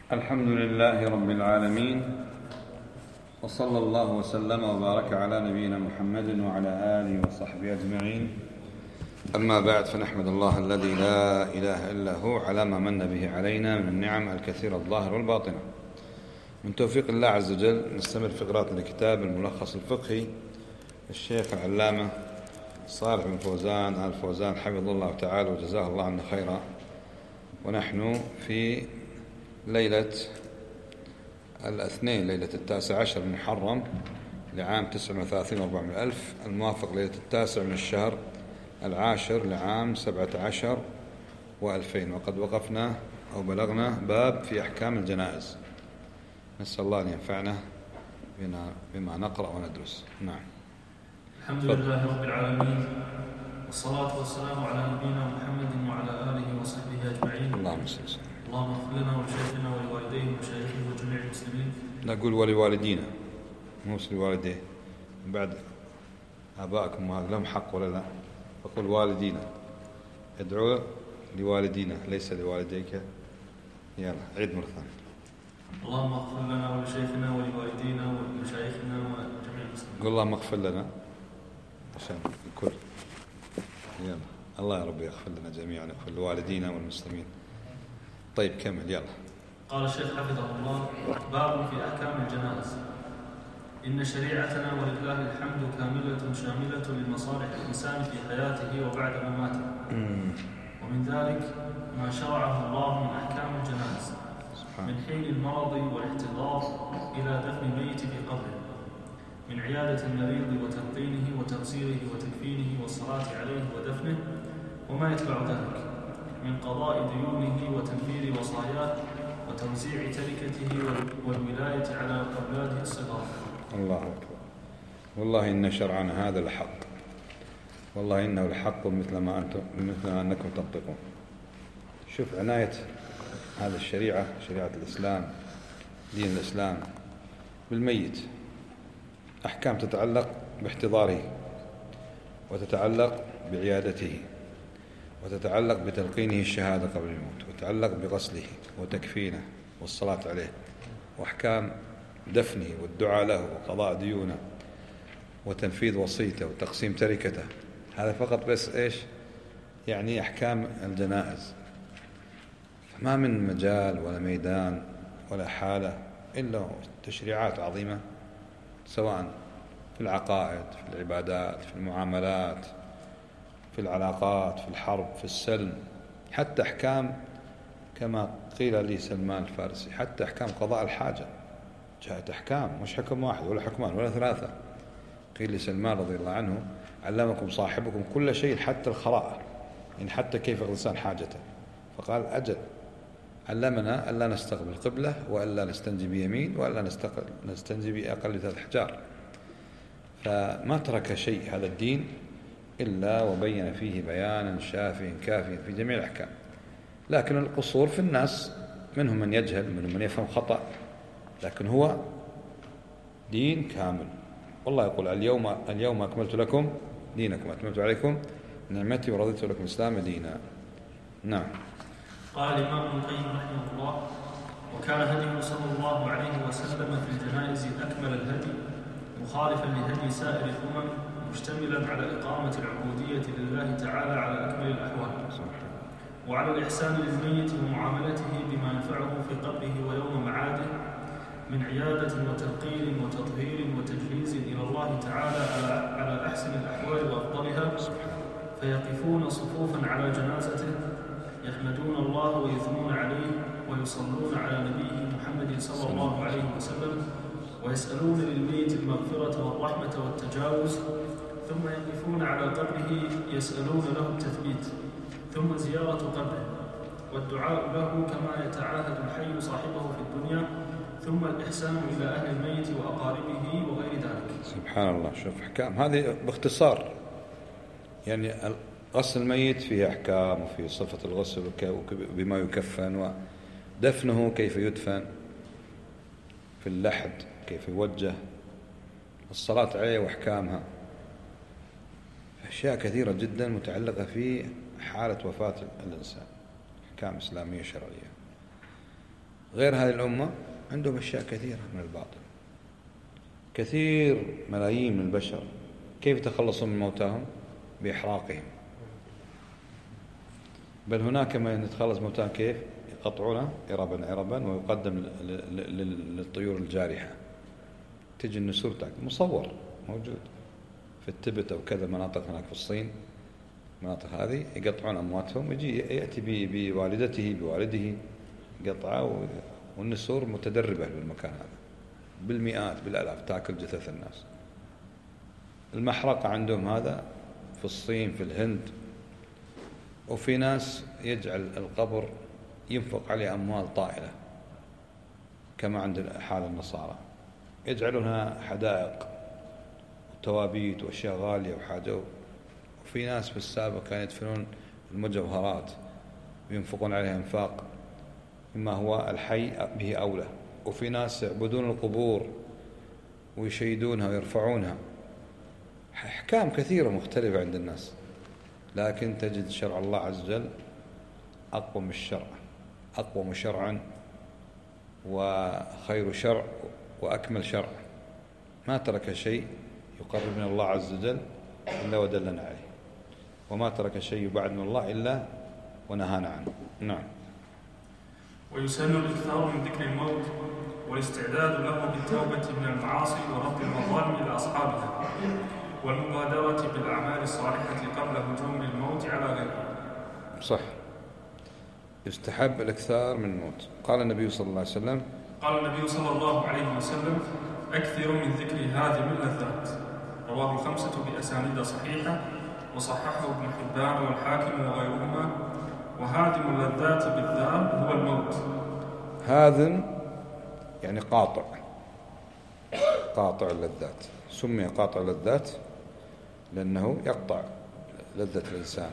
الحمد لله رب العالمين، وصلى الله وسلم وبارك على نبينا محمد وعلى آله وصحبه أجمعين. أما بعد، فنحمد الله الذي لا إله إلا هو على ما من به علينا من النعم الكثيرة الظاهرة والباطنة. من توفيق الله عز وجل نستمر في قراءة الكتاب الملخص الفقهي للشيخ العلامة صالح بن فوزان آل فوزان حفظه الله تعالى وجزاه الله عنا خيرا. ونحن في ليلة الاثنين، ليلة 19 من محرم لعام 39 و400 ألف، الموافق ليلة 9 من الشهر 10 لعام 17 و2000. وقد وقفنا أو بلغنا باب في أحكام الجنائز. نسأل الله أن ينفعنا بما نقرأ وندرس. نعم. الحمد لله رب العالمين، والصلاة والسلام على نبينا محمد وعلى آله وصحبه أجمعين. اللهم صل وسلم. اللهم اغفر لنا ولشيخنا ولوالديه ومشايخه وجميع المسلمين. نقول ولوالدينا، مو لوالديه. بعد آبائكم لهم حق ولا لا؟ فقل والدينا، ادعو لوالدينا ليس لوالديك. يلا عيد مرة ثانية. اللهم اغفر لنا ولشيخنا ولوالدينا ومشايخنا وجميع المسلمين. قل اللهم اغفر لنا عشان الكل. يلا الله يا رب يغفر لنا جميعا، يغفر لوالدينا والمسلمين. طيب كمل يلا. قال الشيخ حفظه الله: باب في أحكام الجنائز. إن شريعتنا ولله الحمد كاملة شاملة لمصالح الإنسان في حياته وبعد مماته. ومن ذلك ما شرعه الله من أحكام الجنائز من حين المرض والاحتضار إلى دفن الميت في قبره، من عيادة المريض وتلقينه وتغسيله وتكفينه والصلاة عليه ودفنه وما يتبع ذلك، من قضاء ديونه وتنفيذ وصاياه وتوزيع تركته والولاية على أولاده الصغار. الله أكبر. والله إن شرعنا هذا لحق، والله إنه الحق مثل ما أنكم تنطقون. شوف عناية هذه الشريعة، شريعة الإسلام، دين الإسلام بالميت. أحكام تتعلق باحتضاره، وتتعلق بعيادته، وتتعلق بتلقينه الشهادة قبل الموت، وتتعلق بغسله وتكفينه والصلاة عليه، وأحكام دفنه والدعاء له وقضاء ديونه وتنفيذ وصيته وتقسيم تركته. هذا فقط بس إيش يعني أحكام الجنائز. ما من مجال ولا ميدان ولا حالة إلا تشريعات عظيمة، سواء في العقائد، في العبادات، في المعاملات، في العلاقات، في الحرب، في السلم، حتى أحكام كما قيل لي سلمان الفارسي، حتى أحكام قضاء الحاجة جاءت أحكام، مش حكم واحد ولا حكمان ولا ثلاثة. قيل لي سلمان رضي الله عنه: علمكم صاحبكم كل شيء حتى الخراءة، يعني حتى كيف الإنسان حاجته. فقال: أجل، علمنا ألا نستقبل القبلة، وألا نستنجي بيمين، وألا نستنجي بأقل 3 أحجار. فما ترك شيء هذا الدين إلا وبين فيه بيانا شافيا كافيا في جميع الأحكام. لكن القصور في الناس، منهم من يجهل، منهم من يفهم خطأ، لكن هو دين كامل. والله يقول: اليوم أكملت لكم دينكم وأتممت عليكم نعمتي ورضيت لكم الإسلام دينا. نعم. قال الإمام ابن القيم رحمه الله: وكان هديه صلى الله عليه وسلم في الجنائز أكمل الهدي، مخالفا لهدي سائر الأمم، مشتملا على إقامة العبودية لله تعالى على أكمل الأحوال، وعلى الإحسان للميت ومعاملته بما ينفعه في قبره ويوم معاده، من عيادة وتلقين وتطهير وتجهيز إلى الله تعالى على أحسن الأحوال وأفضلها، فيقفون صفوفا على جنازته يحمدون الله ويثنون عليه ويصلون على نبيه محمد صلى الله عليه وسلم، ويسألون للميت المغفرة والرحمة والتجاوز، ثم يقفون على قبره يسألون له التثبيت، ثم زيارة قبره والدعاء له كما يتعاهد الحي صاحبه في الدنيا، ثم الإحسان إلى أهل الميت وأقاربه وغير ذلك. سبحان الله. شوف أحكام هذه باختصار، يعني غسل الميت فيه أحكام، وفي صفة الغسل وبما يكفن، ودفنه كيف يدفن، في اللحد كيف يوجه، الصلاة عليه وأحكامها، أشياء كثيرة جدا متعلقة في حالة وفاة الإنسان، أحكام إسلامية شرعية. غير هذه الأمة عندهم أشياء كثيرة من الباطل. كثير ملايين من البشر كيف يتخلصون من موتاهم؟ بإحراقهم. بل هناك من يتخلص موتاهم كيف؟ يقطعونه إربا ويقدم للطيور الجارحة. تجي النسور تاكل، مصور موجود في التبت أو كذا مناطق هناك في الصين، مناطق هذه يقطعون أمواتهم، يجي يأتي بوالدته بوالده قطعة، والنسور متدربة بالمكان هذا بالمئات بالآلاف تأكل جثث الناس. المحرقة عندهم هذا في الصين في الهند. وفي ناس يجعل القبر ينفق عليه أموال طائلة كما عند حال النصارى، يجعلونها حدائق وتوابيت وأشياء غالية وحاجة. وفي ناس في السابق كانوا يدفنون المجوهرات وينفقون عليها انفاق مما هو الحي به أولى. وفي ناس يعبدون القبور ويشيدونها ويرفعونها. أحكام كثيرة مختلفة عند الناس، لكن تجد شرع الله عز وجل أقوم الشرع، أقوم شرعا وخير شرع وأكمل شرع. ما ترك شيء يقرب من الله عز وجل إلا ودلنا عليه، وما ترك شيء يبعد من الله إلا ونهانا عنه. نعم. ويسن الإكثار من ذكر الموت والاستعداد له بالتوبة من المعاصي ورد المظالم إلى أصحابها والمبادرة بالأعمال الصالحة قبل هجوم الموت على غيره. صح، يستحب الإكثار من الموت. قال النبي صلى الله عليه وسلم أكثر من ذكر هادم اللذات. رواه الخمسة بأسانيد صحيحة وصححه ابن حبان والحاكم وغيرهما. وهادم اللذات بالذات هو الموت. هادم يعني قاطع اللذات. سمي قاطع اللذات لأنه يقطع لذة الإنسان.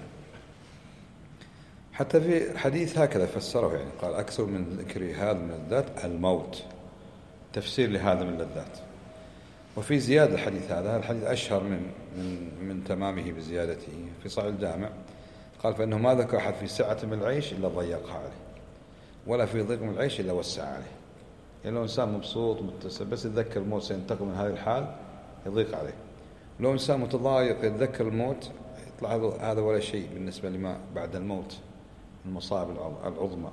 حتى في الحديث هكذا فسره، يعني قال أكثر من ذكر هادم اللذات الموت، تفسير لهادم اللذات. وفي زيادة الحديث هذا، الحديث أشهر من تمامه بزيادته في صحيح الجامع. قال فإنه ما ذكر أحد في سعة من العيش إلا ضيقها عليه، ولا في ضيق من العيش إلا وسع عليه. يعني لو إنسان مبسوط متسع بس يتذكر الموت سينتقل من هذه الحال يضيق عليه. لو إنسان متضايق يتذكر الموت يطلع هذا ولا شيء بالنسبة لما بعد الموت، المصائب العظمى.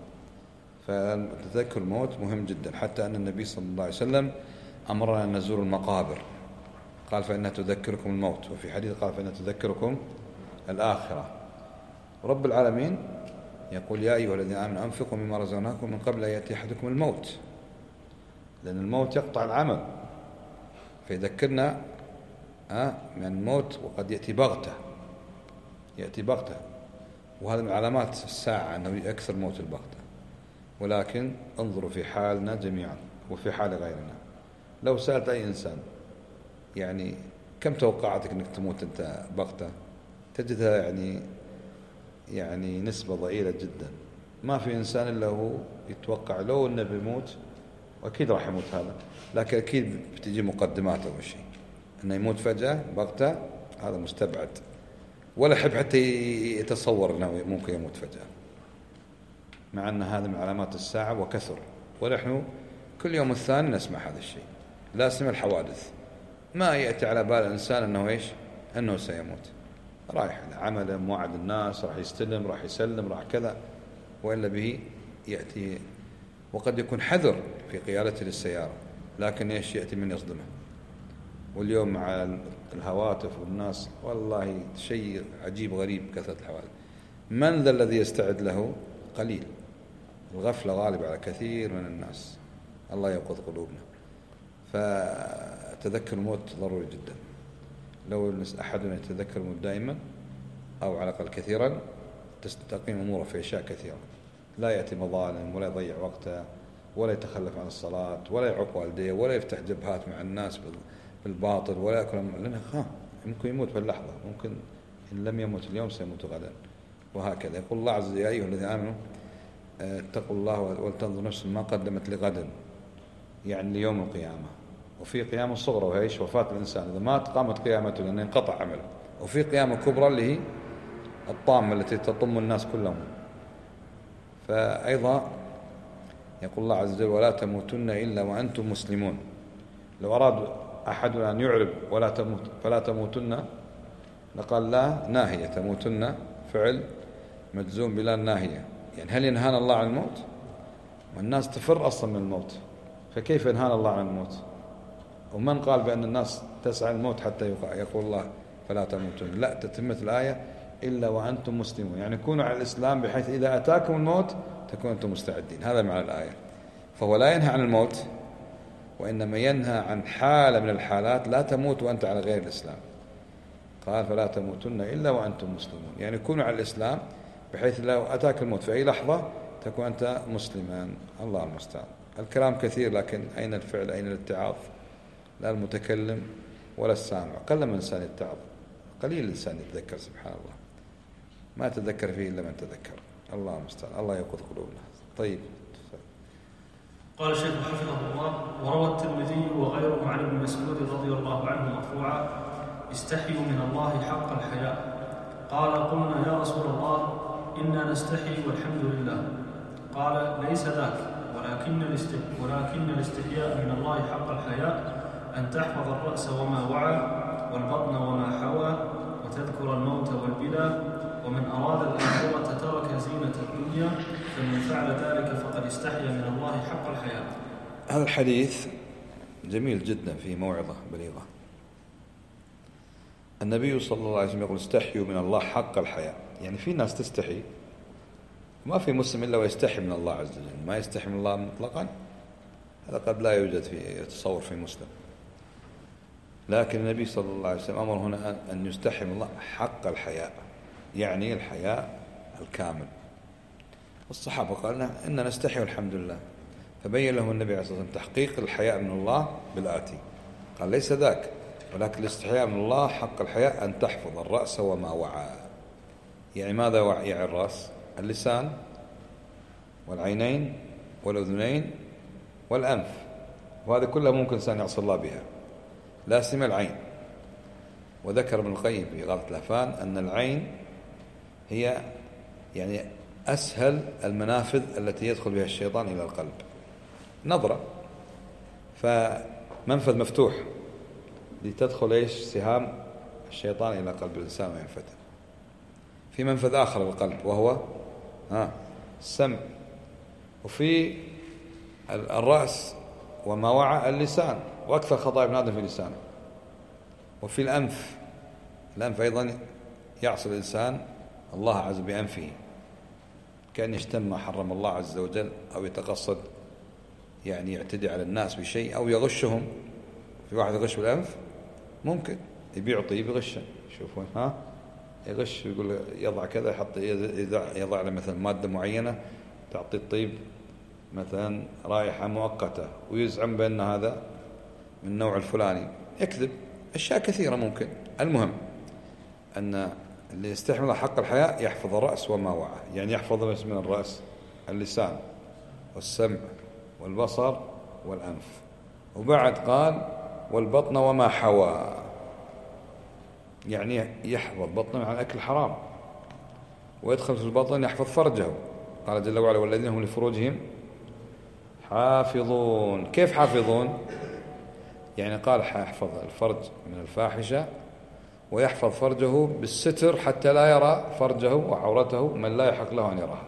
فتذكر الموت مهم جدا، حتى أن النبي صلى الله عليه وسلم أمرنا أن نزور المقابر، قال فإنها تذكركم الموت. وفي حديث قال فإنها تذكركم الآخرة. رب العالمين يقول يا أيها الذين آمنوا أنفقوا مما رزقناكم من قبل أن يأتي أحدكم الموت، لأن الموت يقطع العمل. فيذكرنا من الموت، وقد يأتي بغتة، وهذا من علامات الساعة أنه يكثر موت البغتة. ولكن انظروا في حالنا جميعا وفي حال غيرنا. لو سألت أي إنسان يعني كم توقعتك أنك تموت أنت بغتة، تجدها يعني نسبة ضئيلة جدا. ما في إنسان إلا هو يتوقع لو أنه بيموت، وأكيد راح يموت هذا، لكن أكيد بتجي مقدمات أول شيء. أنه يموت فجأة بغتة هذا مستبعد، ولا يحب حتى يتصور أنه ممكن يموت فجأة، مع أن هذا من علامات الساعة وكثر. ونحن كل يوم الثاني نسمع هذا الشيء، لا سمع الحوادث. ما يأتي على بال الإنسان أنه أنه سيموت، رايح عمله موعد الناس، راح يستلم، راح يسلم، راح كذا، وإلا به يأتي. وقد يكون حذر في قيادته للسيارة، لكن يأتي من يصدمه. واليوم مع الهواتف والناس والله شيء عجيب غريب كثرة الحوادث. من ذا الذي يستعد له؟ قليل. الغفلة غالبة على كثير من الناس. الله يوقظ قلوبنا. فتذكر الموت ضروري جدا. لو أحدنا يتذكر الموت دائما أو على الأقل كثيرا تستقيم أموره في أشياء كثيرة. لا يأتي مظالم ولا يضيع وقته ولا يتخلف عن الصلاة ولا يعق والديه ولا يفتح جبهات مع الناس بالباطل ولا يأكل، لأنه ممكن يموت في اللحظة، ممكن إن لم يموت اليوم سيموت غدا. وهكذا يقول الله عز وجل يا أيها الذين آمنوا اتقوا الله ولتنظر نفس ما قدمت لغد، يعني ليوم القيامة. وفي قيامة صغرى وهي وفاة الإنسان، إذا مات قامت قيامته لأنه انقطع عمله. وفي قيامة كبرى اللي هي الطامة التي تطم الناس كلهم. فأيضا يقول الله عز وجل ولا تموتن إلا وأنتم مسلمون. لو أراد أحد أن يعرب فلا تموتن لقال لا ناهية، تموتن فعل مجزوم بلا ناهية. يعني هل ينهانا الله عن الموت؟ والناس تفر أصلا من الموت، فكيف ينهانا الله عن الموت؟ ومن قال بأن الناس تسعى الموت حتى يقول الله فلا تموتن؟ لا، تتمة الآية إلا وأنتم مسلمون، يعني كونوا على الإسلام بحيث إذا أتاكم الموت تكونوا أنتم مستعدين. هذا معنى الآية. فهو لا ينهى عن الموت، وإنما ينهى عن حالة من الحالات لا تموت وأنت على غير الإسلام. قال فلا تموتن إلا وأنتم مسلمون، يعني كونوا على الإسلام بحيث لو أتاك الموت في أي لحظة تكون أنت مسلما. الله المستعان. الكلام كثير، لكن أين الفعل؟ أين الاتعاظ؟ لا المتكلم ولا السامع. قل من الإنسان يتعظ، قليل الإنسان يتذكر، سبحان الله، ما تذكر فيه إلا من تذكر. الله المستعان. الله يقظ قلوبنا. طيب. قال الشيخ حفظه الله: وروى الترمذي وغيره عن ابن مسعود رضي الله عنه مرفوعا: استحيوا من الله حق الحياء. قال: قلنا يا رسول الله إنا نستحي والحمد لله. قال: ليس ذاك، ولكن الاستحياء من الله حق الحياء أن تحفظ الرأس وما وعى، والبطن وما حوى، وتذكر الموت والبلى، ومن أراد الآخرة ترك زينة الدنيا، فمن فعل ذلك فقد استحيا من الله حق الحياء. هذا الحديث جميل جدا، فيه موعظة بليغة. النبي صلى الله عليه وسلم يقول استحيوا من الله حق الحياء، يعني في ناس تستحي، ما في مسلم إلا ويستحي من الله عز وجل، ما يستحي من الله مطلقا هذا قد لا يوجد في تصور في مسلم. لكن النبي صلى الله عليه وسلم أمر هنا أن يستحي من الله حق الحياء، يعني الحياء الكامل. والصحابة قالوا إننا نستحي والحمد لله، فبين لهم النبي عليه الصلاة والسلام تحقيق الحياء من الله بالآتي. قال: ليس ذاك، ولكن الاستحياء من الله حق الحياء أن تحفظ الرأس وما وعى. يعني ماذا يعي الرأس؟ اللسان والعينين والأذنين والأنف، وهذا كله ممكن الإنسان يعصي الله بها، لا سيما العين. وذكر ابن القيم في إغاثة الأفهام أن العين هي يعني أسهل المنافذ التي يدخل بها الشيطان إلى القلب. نظرة، فمنفذ مفتوح لتدخل سهام الشيطان إلى قلب الإنسان وينفتح. في منفذ آخر للقلب وهو السمع، وفي الرأس وما وعى اللسان، وأكثر خطايا ابن آدم في لسانه. وفي الأنف أيضا يعصي الإنسان الله عز وجل بأنفه، كأن يشتم ما حرم الله عز وجل، أو يتقصد يعني يعتدي على الناس بشيء، أو يغشهم. في واحد يغش بالأنف، ممكن يبيع طيب يغشه، شوفون يغش، يقول يضع كذا، يحط يضع له مثلا مادة معينة تعطي الطيب مثلا رائحة مؤقتة، ويزعم بأن هذا من النوع الفلاني، يكذب. أشياء كثيرة ممكن. المهم أن اللي يستحمل حق الحياء يحفظ الرأس وما وعى، يعني يحفظ من الرأس اللسان والسمع والبصر والأنف. وبعد قال والبطن وما حوى، يعني يحفظ بطنه عن أكل حرام، ويدخل في البطن يحفظ فرجه. قال جل وعلا والذين هم لفروجهم حافظون. كيف حافظون؟ يعني قال يحفظ الفرج من الفاحشة، ويحفظ فرجه بالستر حتى لا يرى فرجه وعورته من لا يحق له أن يراها.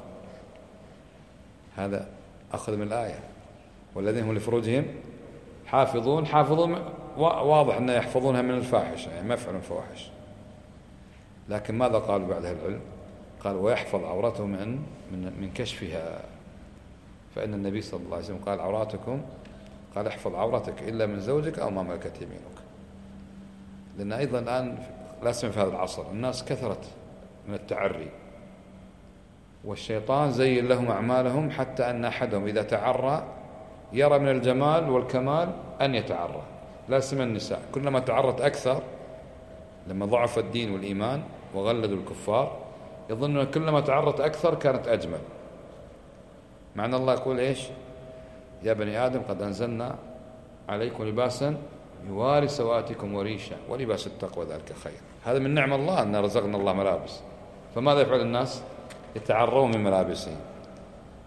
هذا أخذ من الآية والذين هم لفروجهم حافظون. واضح أنه يحفظونها من الفاحشة، يعني ما يفعلون فواحش. لكن ماذا قالوا بعد العلم؟ قال ويحفظ عورته من كشفها، فإن النبي صلى الله عليه وسلم قال عوراتكم، قال احفظ عورتك إلا من زوجك أو ما ملكت يمينك. لأن أيضا الآن لا سيما في هذا العصر الناس كثرت من التعري، والشيطان زين لهم أعمالهم حتى أن أحدهم إذا تعرى يرى من الجمال والكمال أن يتعرى. لا سيما النساء كلما تعرت أكثر، لما ضعف الدين والإيمان وغلدوا الكفار يظنون كلما تعرت أكثر كانت أجمل، مع أن الله يقول يا بني آدم قد أنزلنا عليكم لباسا يواري سواتكم وريشا ولباس التقوى ذلك خير. هذا من نعم الله أن رزقنا الله ملابس، فماذا يفعل الناس؟ يتعرون من ملابسهم.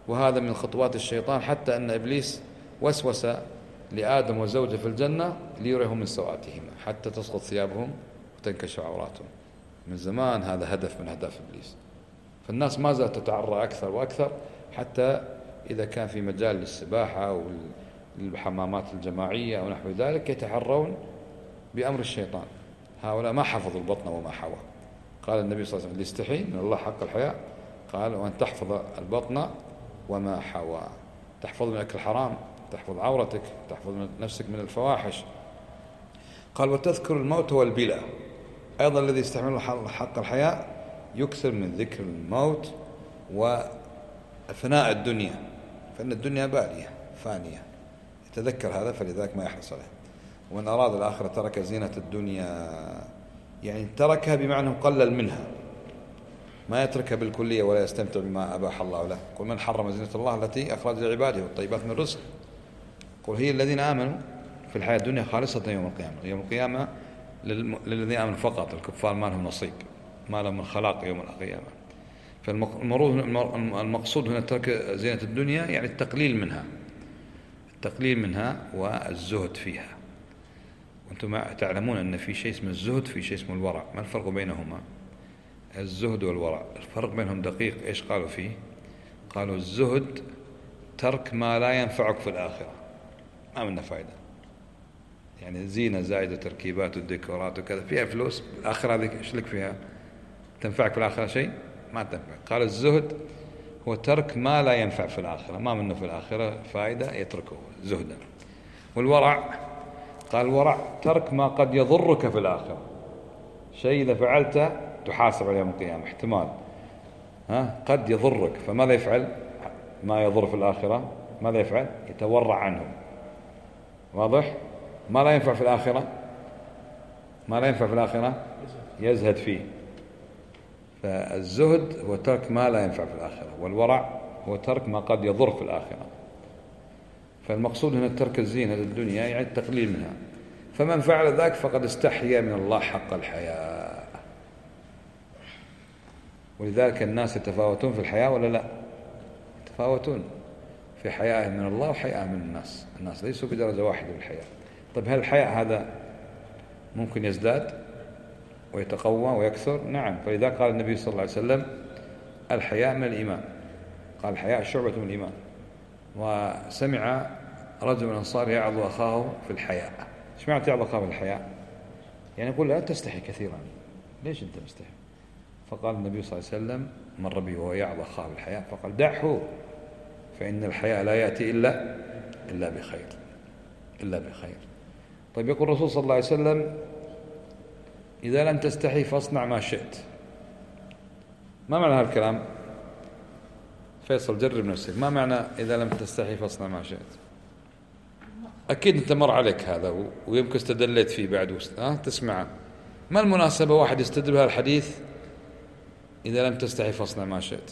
وهذا من خطوات الشيطان، حتى أن إبليس وسوس لآدم وزوجه في الجنة ليريهم من سوآتهما حتى تسقط ثيابهم وتنكشف عوراتهم. من زمان هذا هدف من أهداف إبليس. فالناس ما زالت تتعرى أكثر وأكثر، حتى إذا كان في مجال للسباحة أو الحمامات الجماعية أو نحو ذلك يتحرون بأمر الشيطان. هؤلاء ما حفظوا البطن وما حوى. قال النبي صلى الله عليه وسلم: الاستحي من الله حق الحياء. قال: وأن تحفظ البطن وما حوى، تحفظ من أكل الحرام، تحفظ عورتك، تحفظ من نفسك من الفواحش. قال: وتذكر الموت والبلاء. أيضا الذي يستحمل حق الحياء يكثر من ذكر الموت وفناء الدنيا، فإن الدنيا بالية فانية، يتذكر هذا فلذلك ما يحرص عليه. ومن أراد الآخرة ترك زينة الدنيا، يعني تركها بمعنى قلل منها، ما يتركها بالكلية ولا يستمتع بما أباح الله له. قل: من حرم زينة الله التي أخرج لعباده والطيبات من الرزق. قل: هي الذين آمنوا في الحياة الدنيا خالصة يوم القيامة. يوم القيامة للذين آمنوا فقط، الكفار ما لهم نصيب، ما لهم من خلاق يوم القيامة. فالمقصود هنا ترك زينة الدنيا يعني التقليل منها والزهد فيها. وأنتم تعلمون أن في شيء اسمه الزهد، في شيء اسمه الورع. ما الفرق بينهما؟ الزهد والورع الفرق بينهم دقيق. إيش قالوا فيه؟ قالوا الزهد ترك ما لا ينفعك في الآخرة، ما منه فائدة، يعني زينة زائدة تركيبات والديكورات وكذا فيها فلوس، الآخرة هذه إيش لك فيها؟ تنفعك في الآخرة شيء؟ ما تنفع. قال الزهد هو ترك ما لا ينفع في الآخرة، ما منه في الآخرة فائدة يتركه زهدا. والورع قال الورع ترك ما قد يضرك في الآخرة، شيء إذا فعلته تحاسب عليه يوم القيامة، احتمال قد يضرك، فماذا يفعل؟ ما يضر في الآخرة ماذا يفعل؟ يتورع عنه. واضح؟ ما لا ينفع في الآخرة يزهد فيه. فالزهد هو ترك ما لا ينفع في الآخرة، والورع هو ترك ما قد يضر في الآخرة. فالمقصود هنا ترك الزينة للدنيا يعني التقليل منها. فمن فعل ذاك فقد استحيا من الله حق الحياء. ولذلك الناس يتفاوتون في الحياء ولا لا؟ يتفاوتون في حياء من الله وحياء من الناس ليسوا بدرجة واحدة بالحياء. طيب هل الحياء هذا ممكن يزداد ويتقوى ويكثر؟ نعم. فلذلك قال النبي صلى الله عليه وسلم: الحياء من الإيمان. قال: الحياء شعبة من الإيمان. وسمع رجل من الأنصار يعظ أخاه في الحياء. ايش معنى يعظ أخاه في الحياء؟ يعني يقول: لا تستحي كثيرا، ليش أنت مستحي؟ فقال النبي صلى الله عليه وسلم: مر به وهو يعظ أخاه في الحياء فقال: دعه، فإن الحياء لا يأتي إلا بخير. طيب يقول الرسول صلى الله عليه وسلم: إذا لم تستحي فاصنع ما شئت. ما معنى هذا الكلام؟ فيصل جرب نفسك، ما معنى إذا لم تستحي فاصنع ما شئت؟ أكيد أنت مر عليك هذا ويمكن استدلت فيه بعد تسمعه. ما المناسبة واحد يستدل بهذا الحديث إذا لم تستحي فاصنع ما شئت؟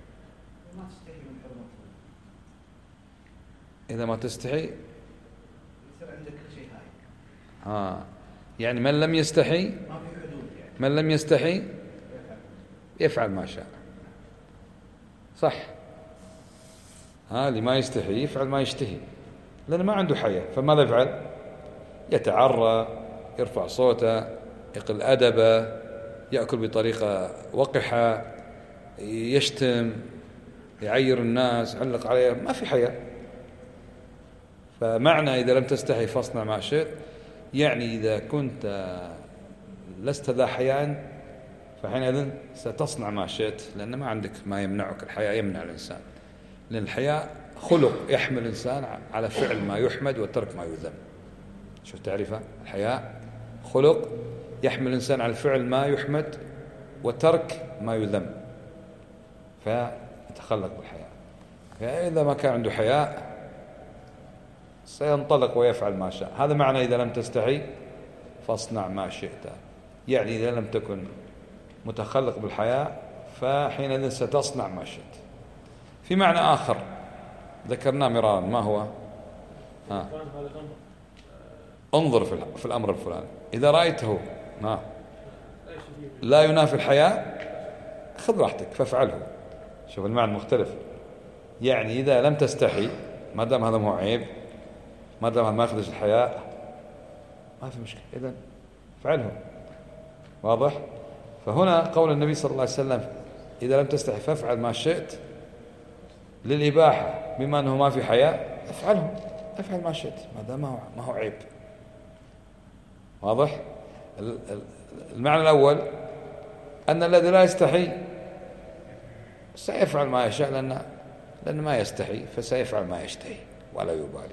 إذا ما تستحي يصير عندك كل شيء هاي. يعني من لم يستحي ما في حدود، يعني من لم يستحي يفعل ما شاء. صح؟ اللي ما يستحي يفعل ما يشتهي، لأنه ما عنده حياة. فماذا يفعل؟ يتعرى، يرفع صوته، يقل أدبه، يأكل بطريقة وقحة، يشتم، يعير الناس، يعلق عليهم، ما في حياة. فمعنى إذا لم تستحي فاصنع ما شئت يعني إذا كنت لست ذا حياء فحينئذ ستصنع ما شئت، لأن ما عندك ما يمنعك. الحياء يمنع الإنسان، لأن الحياء خلق يحمل الإنسان على فعل ما يحمد وترك ما يذم. شو تعرفه؟ الحياء خلق يحمل الإنسان على فعل ما يحمد وترك ما يذم، فيتخلق بالحياء. فإذا ما كان عنده حياء سينطلق ويفعل ما شاء. هذا معنى إذا لم تستحي فاصنع ما شئت، يعني إذا لم تكن متخلق بالحياء فحينئذ ستصنع ما شئت. في معنى آخر ذكرناه مرارا، ما هو؟ انظر في الأمر الفلاني، إذا رأيته لا ينافي الحياء خذ راحتك فافعله. شوف المعنى مختلف. يعني إذا لم تستحي ما دام هذا مو عيب، ما دام هذا ما يخرج الحياء، ما في مشكلة، إذن فعله. واضح؟ فهنا قول النبي صلى الله عليه وسلم إذا لم تستحي فافعل ما شئت للإباحة، بما أنه ما في حياء افعله، افعل ما شئت ما دام ما هو عيب. واضح؟ المعنى الأول أن الذي لا يستحي سيفعل ما يشاء، لأن ما يستحي فسيفعل ما يشتهي ولا يبالي.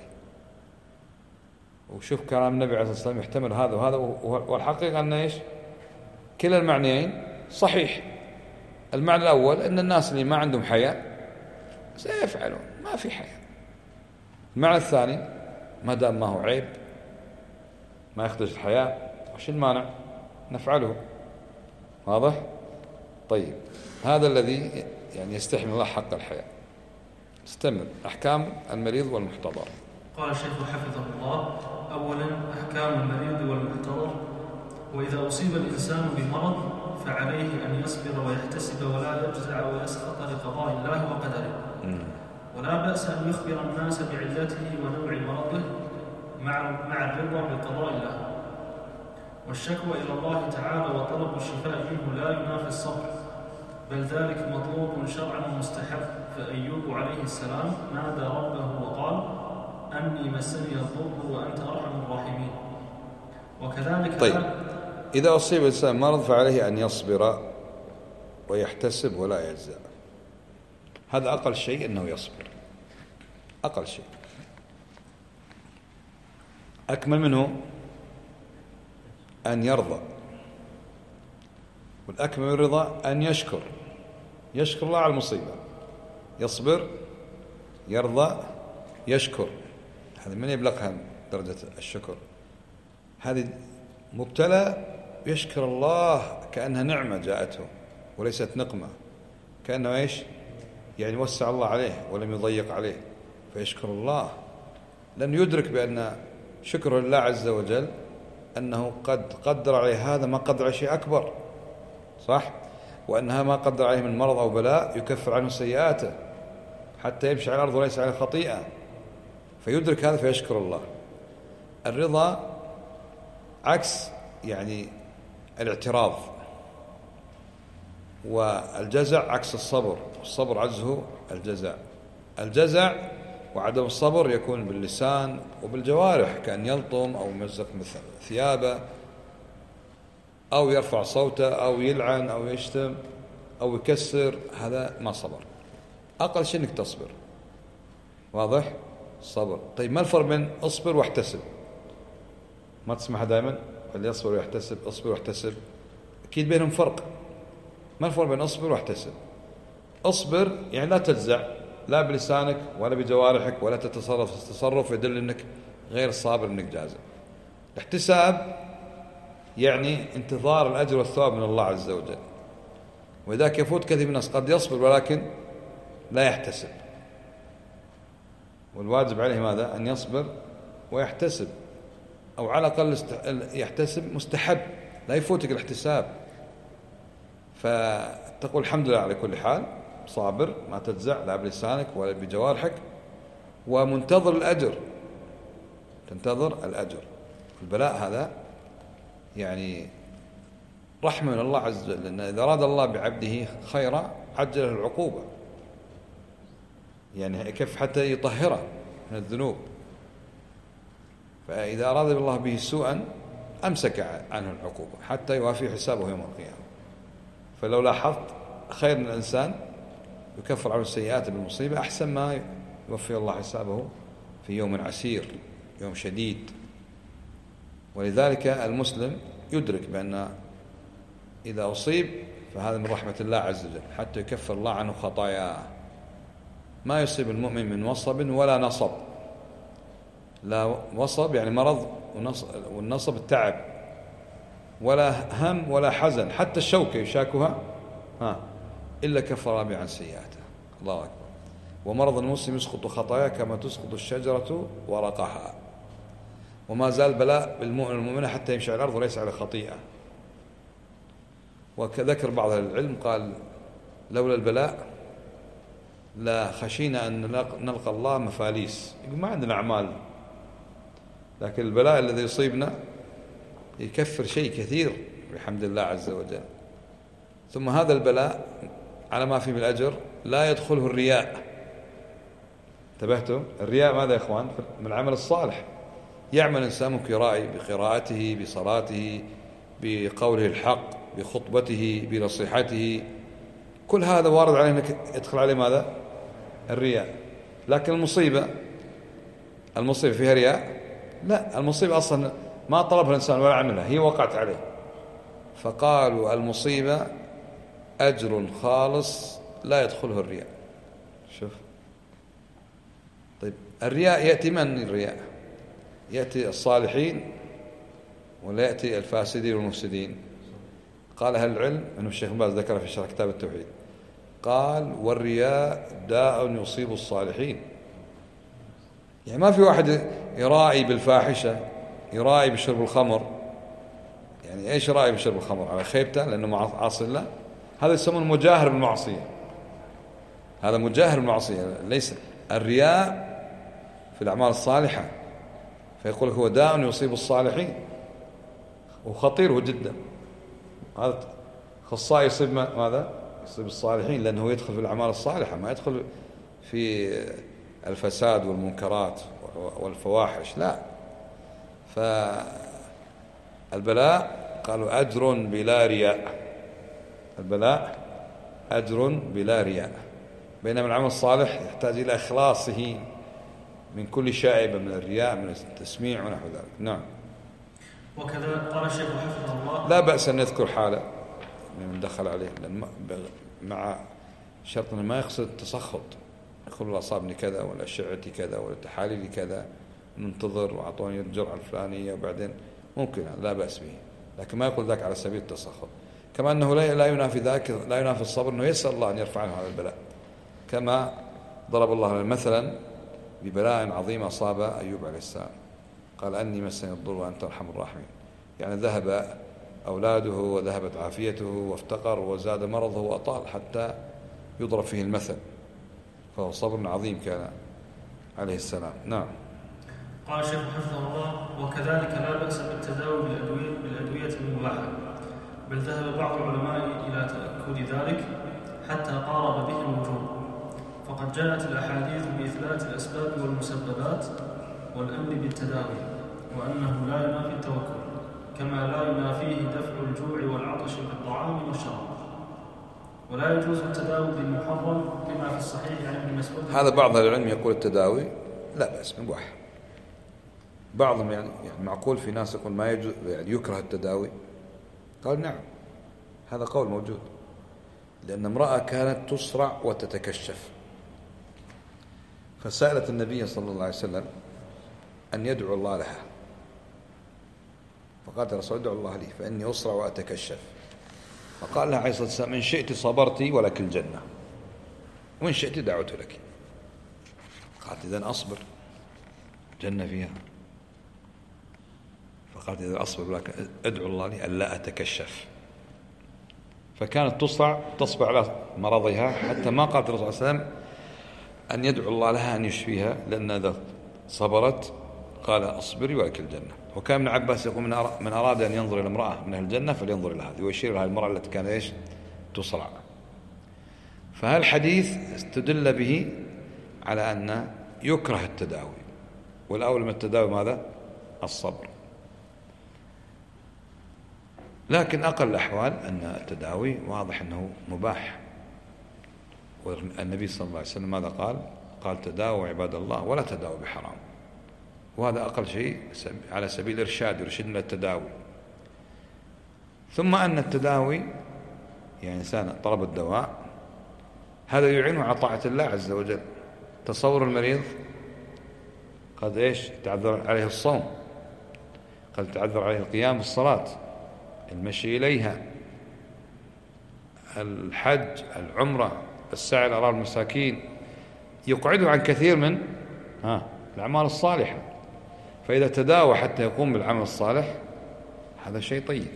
وشوف كلام النبي عليه الصلاة والسلام يحتمل هذا وهذا، والحقيقة أن إيش؟ كلا المعنيين صحيح. المعنى الأول أن الناس اللي ما عندهم حياء سيفعلون، ما في حياء. المعنى الثاني ما دام ما هو عيب، ما يخرج الحياء، وش المانع؟ نفعله. واضح؟ طيب، هذا الذي يعني يستحمل الله حق الحياء. استمر. أحكام المريض والمحتضر. قال الشيخ حفظه الله: أولا أحكام المريض والمحتضر. وإذا أصيب الإنسان بمرض فعليه أن يصبر ويحتسب ولا يجزع ويسخط لقضاء الله وقدره، ولا بأس أن يخبر الناس بعلته ونوع مرضه مع الرضا بقضاء الله. والشكوى إلى الله تعالى وطلب الشفاء منه لا ينافي الصبر، بل ذلك مطلوب شرعا ومستحب. فأيوب عليه السلام نادى ربه وقال: أني مسني الضر وأنت أرحم الراحمين. وكذلك طيب، إذا أصيب الإنسان مرض فعليه أن يصبر ويحتسب ولا يجزع. هذا أقل شيء أنه يصبر، أقل شيء. أكمل منه أن يرضى، والأكمل من الرضا أن يشكر الله على المصيبة. يصبر، يرضى، يشكر. هذا من يبلغها درجة الشكر؟ هذه مبتلى يشكر الله كأنها نعمة جاءته وليست نقمة، كأنه إيش؟ يعني وسع الله عليه ولم يضيق عليه، فيشكر الله لأنه يدرك بأن شكره لله عز وجل أنه قد قدر عليه هذا ما قدر عليه شيء أكبر، صح؟ وأنها ما قدر عليه من مرض أو بلاء يكفر عنه سيئاته حتى يمشي على الأرض وليس عليه خطيئة، فيدرك هذا فيشكر الله. الرضا عكس يعني الاعتراض، والجزع عكس الصبر، والصبر عجزه الجزع. الجزع وعدم الصبر يكون باللسان وبالجوارح، كأن يلطم أو يمزق مثل ثيابه أو يرفع صوته أو يلعن أو يشتم أو يكسر، هذا ما صبر. أقل شيء أنك تصبر. واضح؟ الصبر. طيب، ما الفرق بين أصبر واحتسب؟ ما تسمعها دائما اللي يصبر ويحتسب، أصبر واحتسب، أكيد بينهم فرق. ما الفرق بين أصبر واحتسب؟ أصبر يعني لا تجزع، لا بلسانك ولا بجوارحك، ولا تتصرف تصرف يدل أنك غير صابر، أنك جازم. الاحتساب يعني انتظار الأجر والثواب من الله عز وجل، وذاك يفوت كثير من الناس قد يصبر ولكن لا يحتسب. والواجب عليه ماذا؟ أن يصبر ويحتسب، أو على الأقل يحتسب مستحب، لا يفوتك الاحتساب. فتقول الحمد لله على كل حال، صابر ما تجزع لا بلسانك ولا بجوارحك، ومنتظر الأجر، تنتظر الأجر. البلاء هذا يعني رحمة من الله عز وجل، لأن إذا أراد الله بعبده خيرا عجل العقوبة، يعني يكف حتى يطهره من الذنوب. فإذا أراد الله به سوءا أمسك عنه العقوبة حتى يوافي حسابه يوم القيامة. فلو لاحظت خير من الإنسان يكفر عنه السيئات بالمصيبة أحسن ما يوفي الله حسابه في يوم عسير، يوم شديد. ولذلك المسلم يدرك بأن إذا أصيب فهذا من رحمة الله عز وجل حتى يكفر الله عنه خطاياه. ما يصيب المؤمن من وصب ولا نصب. لا وصب يعني مرض، والنصب التعب، ولا هم ولا حزن، حتى الشوكة يشاكها إلا كفر به عن سيئاته. الله أكبر. ومرض المسلم يسقط خطاياه كما تسقط الشجرة ورقها. وما زال بلاء بالمؤمن والمؤمنة حتى يمشي على الأرض وليس على خطيئة. وذكر بعض العلم قال لولا البلاء لا خشينا أن نلقى الله مفاليس، يقول ما عندنا أعمال، لكن البلاء الذي يصيبنا يكفر شيء كثير بحمد الله عز وجل. ثم هذا البلاء على ما فيه من الأجر لا يدخله الرياء. انتبهتم؟ الرياء ماذا يا إخوان؟ من العمل الصالح. يعمل إنسان ممكن يرائي بقراءته، بصلاته، بقوله الحق، بخطبته، بنصيحته، كل هذا وارد عليه أنك يدخل عليه ماذا؟ الرياء. لكن المصيبة فيها رياء؟ لا، المصيبة أصلا ما طلبها الإنسان ولا عملها، هي وقعت عليه. فقالوا المصيبة أجر خالص لا يدخله الرياء. شوف، طيب الرياء يأتي من الرياء؟ يأتي الصالحين ولا يأتي الفاسدين والمفسدين؟ قال أهل العلم، أنه الشيخ باز ذكر في شرح كتاب التوحيد، قال والرياء داء يصيب الصالحين. يعني ما في واحد يراعي بالفاحشة، يراعي بشرب الخمر. يعني ايش راعي بشرب الخمر؟ على خيبته لأنه عاصي الله، هذا يسمونه مجاهر بالمعصية، هذا مجاهر بالمعصية. ليس الرياء في الأعمال الصالحة، فيقول هو داء يصيب الصالحين، وخطير جدا. هذا خصائص يصيب ماذا؟ يصيب الصالحين، لأنه يدخل في الأعمال الصالحة، ما يدخل في الفساد والمنكرات والفواحش، لا. فالبلاء قالوا أجر بلا رياء، البلاء أجر بلا رياء، بينما العمل الصالح يحتاج إلى إخلاصه من كل شائبة من الرياء، من التسميع ونحو ذلك. نعم. وكذا قال الشيخ حفظه الله: لا بأس أن نذكر حالة من دخل عليه، مع شرط أنه ما يقصد التسخط، يقول الله أصابني كذا، ولا شعتي كذا، ولا تحاليلي كذا، ننتظر وأعطوني الجرعة الفلانية وبعدين ممكن، لا بأس به، لكن ما يقول ذاك على سبيل التسخط. كما أنه لا ينافي ذاك، لا ينافي الصبر أنه يسأل الله أن يرفع عنه هذا البلاء، كما ضرب الله مثلا ببلاء عظيم أصاب أيوب عليه السلام، قال أني مسني الضر وأنت أرحم الراحمين. يعني ذهب أولاده وذهبت عافيته وافتقر وزاد مرضه وأطال حتى يضرب فيه المثل، فهو صبر عظيم كان عليه السلام. نعم. قال الشيخ حفظه الله: وكذلك لا بأس بالتداوي بالأدوية المباحة، بل ذهب بعض العلماء إلى تأكد ذلك حتى قارب به الوجوب، فقد جاءت الأحاديث بإثبات الأسباب والمسببات والأمر بالتداوي، وأنه لا ينافي التوكل، كما لا ينافيه دفع الجوع والعطش بالطعام والشراب، ولا يجوز التداوي بالمحرم كما في الصحيح عن ابن مسعود. هذا بعض العلم يقول التداوي لا بأس، مباح. بعضهم يعني معقول في ناس يقول ما يجوز، يعني يكره التداوي. قال نعم، هذا قول موجود، لأن امرأة كانت تصرع وتتكشف، فسألت النبي صلى الله عليه وسلم أن يدعو الله لها، فقالت يا رسول ادعو الله لي فإني أصرع وأتكشف، فقال لها عليه الصلاة والسلام إن شئت صبرت ولك الجنة وإن شئت دعوت لك. قالت إذن أصبر، جنة فيها. فقالت إذن أصبر ولك أدعو الله لي ألا أتكشف. فكانت تصبر على مرضها حتى ما قالت الرسول صلى الله عليه وسلم أن يدعو الله لها أن يشفيها، لأن إذا صبرت قال أصبري ولك الجنة. وكان ابن عباس يقول من أراد أن ينظر إلى امرأة من أهل الجنة فلينظر إلى هذه، ويشير إلى المرأة التي كانت إيش تصرع. فهالحديث استدل به على أن يكره التداوي، والأول من التداوي ماذا؟ الصبر. لكن أقل الأحوال أن التداوي واضح أنه مباح، والنبي صلى الله عليه وسلم ماذا قال؟ قال تداووا عباد الله ولا تداووا بحرام، وهذا أقل شيء على سبيل الإرشاد، يرشدنا التداوي. ثم أن التداوي يعني إنسان طلب الدواء هذا يعينه على طاعة الله عز وجل. تصور المريض قد إيش تعذر عليه الصوم، قد تعذر عليه القيام بالصلاة، المشي إليها، الحج، العمرة، السعي إلى أراضي المساكين، يقعده عن كثير من الأعمال الصالحة. فإذا تداوى حتى يقوم بالعمل الصالح هذا شيء طيب.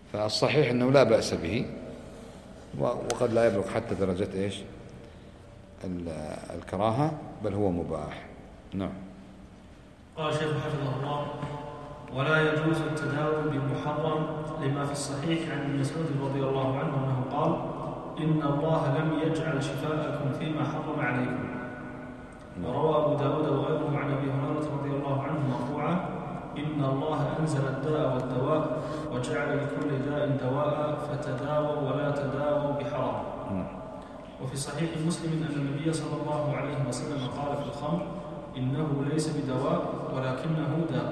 فالصحيح أنه لا بأس به، وقد لا يبلغ حتى درجة إيش الكراهة، بل هو مباح. نعم. قال الشيخ حفظه الله: ولا يجوز التداوي بالمحرم لما في الصحيح عن ابن مسعود رضي الله عنه أنه قال: إن الله لم يجعل شفاءكم فيما حرم عليكم. وروى أبو داود وغيره عن أبي هريرة رضي الله عنه مرفوعا: إن الله أنزل الداء والدواء وجعل لكل داء دواء فتداووا ولا تداووا بحرام. وفي صحيح مسلم أن النبي صلى الله عليه وسلم قال في الخمر: إنه ليس بدواء ولكنه داء.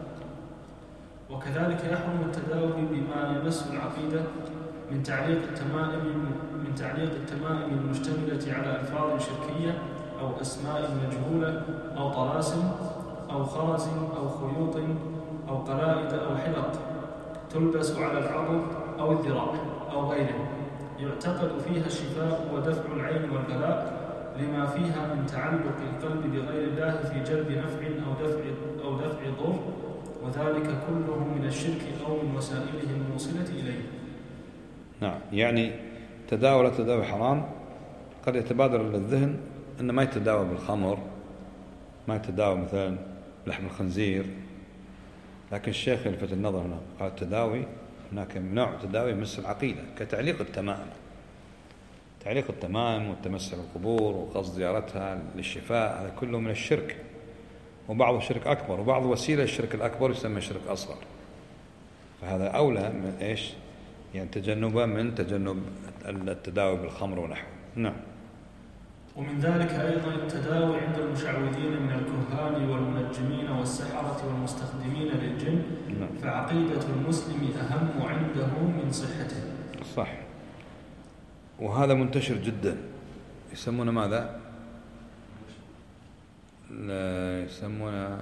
وكذلك يحرم التداوي بما يمس العقيدة من تعليق التمائم المشتملة على ألفاظ شركية أو أسماء مجهولة أو طلاسم أو خرز أو خيوط أو قلائد أو حلق تلبس على العضد أو الذراع أو غيره، يعتقد فيها الشفاء ودفع العين والبلاء لما فيها من تعلق القلب بغير الله في جلب نفع أو دفع ضر، وذلك كله من الشرك أو من وسائله الموصلة إليه. نعم، يعني تداول حرام. قد يتبادر للذهن أن ما يتداوى بالخمر، ما يتداوى مثلا لحم الخنزير، لكن الشيخ يلفت النظر هنا قال التداوي هناك نوع تداوي يمس العقيدة كتعليق التمائم، تعليق التمائم والتمسح بالقبور وقصد زيارتها للشفاء، هذا كله من الشرك، وبعض الشرك أكبر، وبعض وسيلة الشرك الأكبر يسمى شرك أصغر. فهذا أولى من إيش؟ يعني تجنبا من تجنب التداوي بالخمر ونحوه. نعم. ومن ذلك أيضا التداوي عند المشعوذين من الكهان والمنجمين والسحرة والمستخدمين للجن. نعم. فعقيدة المسلم أهم عنده من صحته. صح، وهذا منتشر جدا. يسمونه ماذا؟ يسمونه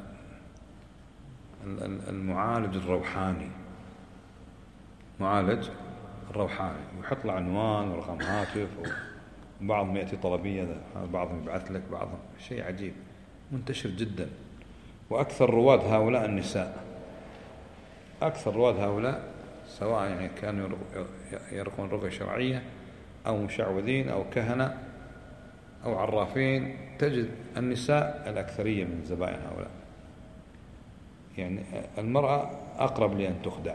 المعالج الروحاني، معالج الروحاني، ويحط له عنوان ورقم هاتف، وبعضهم يأتي طلبية، بعضهم يبعث لك، بعضهم شيء عجيب منتشر جدا. وأكثر رواد هؤلاء النساء، أكثر رواد هؤلاء سواء يعني كانوا يرقون رقية شرعية أو مشعوذين أو كهنة أو عرافين، تجد النساء الأكثرية من زبائن هؤلاء. يعني المرأة أقرب لأن تخدع،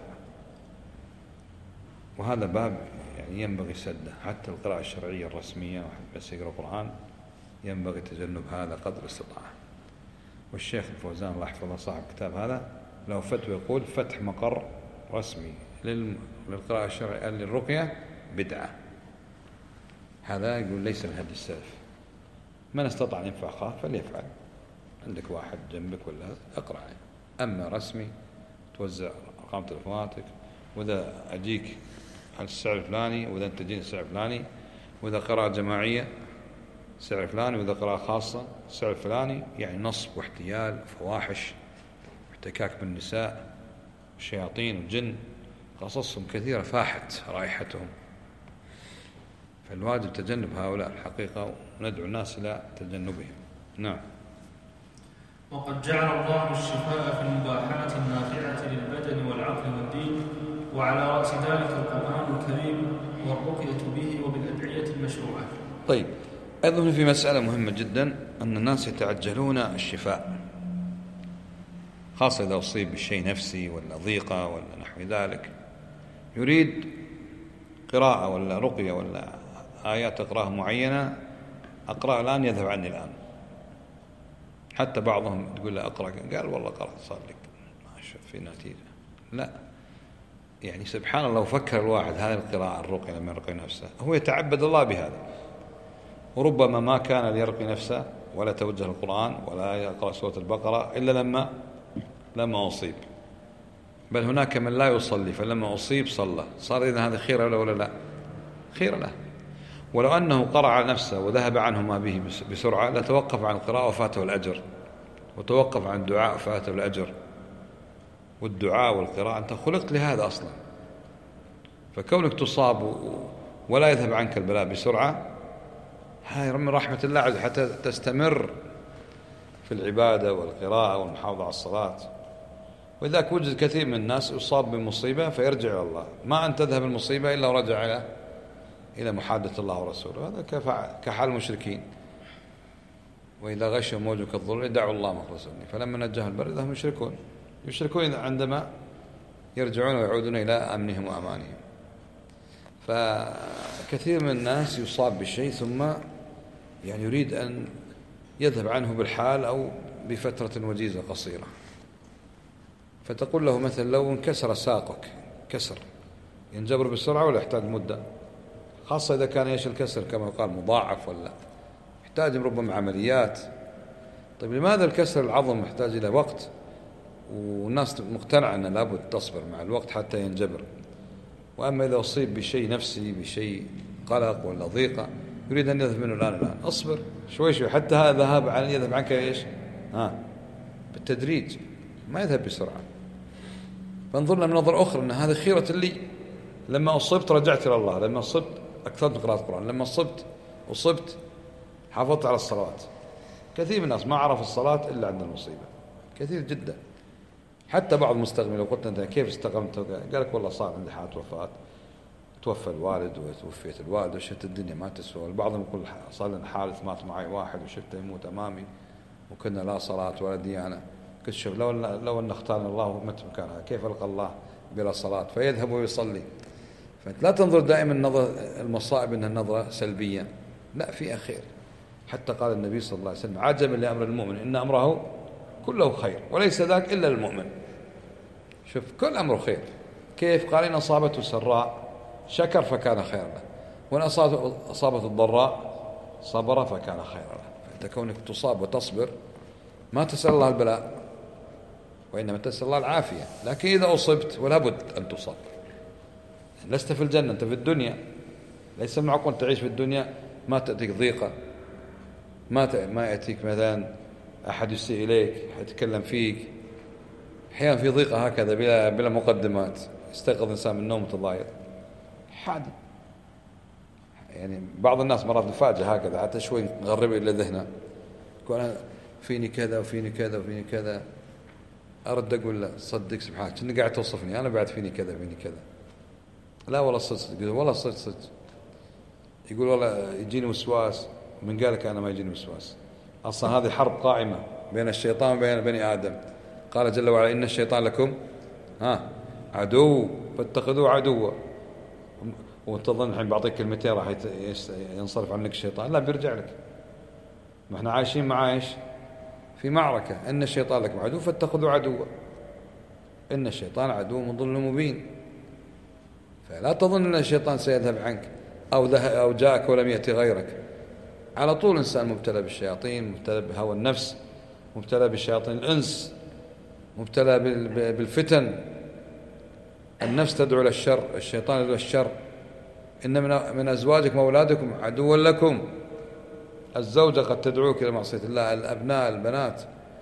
وهذا باب يعني ينبغي سده. حتى القراءة الشرعية الرسمية، واحد بس يقرأ القرآن، ينبغي تجنب هذا قدر الاستطاعة. والشيخ الفوزان الله يحفظه صاحب كتاب هذا له فتوى يقول: فتح مقر رسمي للقراءة الشرعية للرقية بدعة. هذا يقول ليس من هدي السلف. من استطاع أن ينفع أخاه فليفعل. عندك واحد جنبك ولا اقرأ. أما رسمي توزع أرقام تلفوناتك، وإذا أجيك على السعر الفلاني، وإذا أنت تجيني السعر الفلاني، وإذا قراءة جماعية سعر فلاني، وإذا قراءة خاصة سعر فلاني، يعني نصب واحتيال وفواحش واحتكاك بالنساء والشياطين والجن، قصصهم كثيرة فاحت رائحتهم. فالواجب تجنب هؤلاء الحقيقة، وندعو الناس إلى تجنبهم. نعم. وقد جعل الله الشفاء في المباحات النافعة للبدن والعقل والدين، وعلى رأس ذلك القرآن الكريم والرقية به وبالأدعية المشروعة. طيب، أيضا في مسألة مهمة جدا، أن الناس يتعجلون الشفاء، خاصة إذا أصيب بالشيء نفسي ولا ضيقة ولا نحو ذلك، يريد قراءة ولا رقية ولا آيات أقراها معينة، أقرأ الآن يذهب عني الآن. حتى بعضهم تقول له أقرأ، قال والله قرأت صار لك ما شوف في نتيجة. لا، يعني سبحان الله، لو فكر الواحد هذه القراءة الرقية لما يرقي نفسه هو يتعبد الله بهذا، وربما ما كان ليرقي نفسه ولا توجه القرآن ولا يقرأ سورة البقرة إلا لما أصيب. بل هناك من لا يصلي فلما أصيب صلى، صار إذن هذا خير له ولا لا؟ خير له. ولو أنه قرأ على نفسه وذهب عنه ما به بسرعة لتوقف عن القراءة وفاته الأجر، وتوقف عن الدعاء وفاته الأجر. والدعاء والقراءة أنت خلقت لهذا أصلا، فكونك تصاب ولا يذهب عنك البلاء بسرعة، هاي من رحمة الله عز حتى تستمر في العبادة والقراءة والمحافظة على الصلاة. وإذا وجد كثير من الناس يصاب بمصيبة فيرجع إلى الله، ما أن تذهب المصيبة إلا ورجع إلى محادة الله ورسوله. هذا كحال المشركين، وإذا غشهم موج كالظلل دعوا الله مخلصين، فلما نجاهم البر إذا هم يشركون عندما يرجعون ويعودون إلى أمنهم وأمانهم. فكثير من الناس يصاب بالشيء ثم يعني يريد أن يذهب عنه بالحال أو بفترة وجيزة قصيرة، فتقول له مثلا لو انكسر ساقك كسر ينجبر بسرعة ولا يحتاج مدة؟ خاصة إذا كان الكسر كما قال مضاعف ولا يحتاج ربما عمليات. طيب لماذا الكسر العظم يحتاج إلى وقت والناس مقتنعة أن لابد تصبر مع الوقت حتى ينجبر؟ وأما إذا أصيب بشيء نفسي بشيء قلق ولا ضيقة يريد أن يذهب منه الآن أصبر شوي شوي حتى هذا يذهب عنك بالتدريج، ما يذهب بسرعة. فانظرنا من نظرة أخرى أن هذه خيرة لي، لما أصبت رجعت إلى الله، لما أصبت أكثرت قراءة القرآن، لما أصبت حافظت على الصلوات. كثير من الناس ما عرف الصلاة إلا عند المصيبة، كثير جدا. حتى بعض المستغربين لو قلت أنت كيف استقمت قال لك والله صار عندي حالة وفاة، توفى الوالد وتوفيت الوالد وشفت الدنيا ما تسوى. بعضهم يقول صار لنا حادث مات معي واحد وشفته يموت أمامي وكنا لا صلاة ولا ديانة. قلت شوف لو أن اختارنا الله مت مكانها كيف ألقى الله بلا صلاة؟ فيذهب ويصلي. فأنت لا تنظر دائما نظر المصائب أنها نظرة سلبية، لا فيها خير. حتى قال النبي صلى الله عليه وسلم عجبا لأمر المؤمن إن أمره كله خير وليس ذاك إلا المؤمن. شوف كل أمره خير. كيف؟ قال إن أصابته سراء شكر فكان خيرا له، وإن أصابته الضراء صبر فكان خيرا له. فأنت كونك تصاب وتصبر ما تسأل الله البلاء وإنما تسأل الله العافية. لكن إذا أصبت ولا بد أن تصاب، لست في الجنة أنت في الدنيا، ليس معقول تعيش في الدنيا ما تأتيك ضيقة، ما يأتيك مثلا أحد يسيء إليك يتكلم فيك. أحيانا في ضيقة هكذا بلا مقدمات يستيقظ الإنسان من النوم متضايق حادث. يعني بعض الناس مرات نفاجأ هكذا حتى شوي نغرب إلى ذهنه، يقول أنا فيني كذا وفيني كذا وفيني كذا. أرد أقول له صدق سبحانك كأنك قاعد توصفني أنا بعد فيني كذا وفيني كذا. لا والله صدق، والله صدق. يقول والله يجيني وسواس. من قال لك أنا ما يجيني وسواس؟ أصلا هذه حرب قائمة بين الشيطان وبين بني آدم. قال جل وعلا إن الشيطان لكم عدو فاتخذوه عدوا. وتظن الحين بعطيك كلمتين راح ينصرف عنك الشيطان؟ لا، بيرجع لك. ما احنا عايشين مع في معركة. إن الشيطان لكم عدو فاتخذوه عدوا إن الشيطان عدو مضل مبين. فلا تظن أن الشيطان سيذهب عنك أو جاءك ولم يأتي غيرك. على طول إنسان مبتلى بالشياطين، مبتلى بهوى النفس، مبتلى بالشياطين الإنس، مبتلى بالفتن. النفس تدعو للشر، الشيطان يدعو للشر. إن من أزواجكم وأولادكم عدوا لكم. الزوجة قد تدعوك إلى معصية الله، الأبناء البنات.